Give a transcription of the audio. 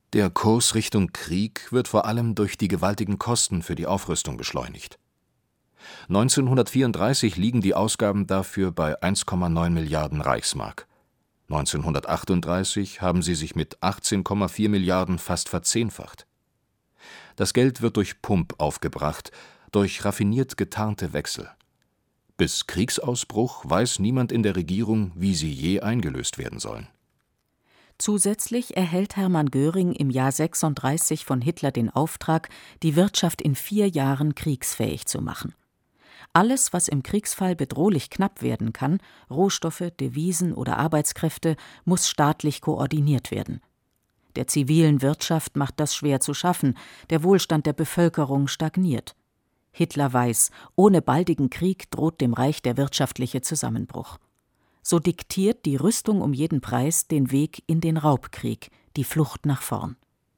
Der Kurs Richtung Krieg wird vor allem durch die gewaltigen Kosten für die Aufrüstung beschleunigt. 1934 liegen die Ausgaben dafür bei 1,9 Milliarden Reichsmark. 1938 haben sie sich mit 18,4 Milliarden fast verzehnfacht. Das Geld wird durch Pump aufgebracht, durch raffiniert getarnte Wechsel. Bis Kriegsausbruch weiß niemand in der Regierung, wie sie je eingelöst werden sollen. Zusätzlich erhält Hermann Göring im Jahr 36 von Hitler den Auftrag, die Wirtschaft in 4 Jahren kriegsfähig zu machen. Alles, was im Kriegsfall bedrohlich knapp werden kann, Rohstoffe, Devisen oder Arbeitskräfte, muss staatlich koordiniert werden. Der zivilen Wirtschaft macht das schwer zu schaffen, der Wohlstand der Bevölkerung stagniert. Hitler weiß, ohne baldigen Krieg droht dem Reich der wirtschaftliche Zusammenbruch. So diktiert die Rüstung um jeden Preis den Weg in den Raubkrieg, die Flucht nach vorn.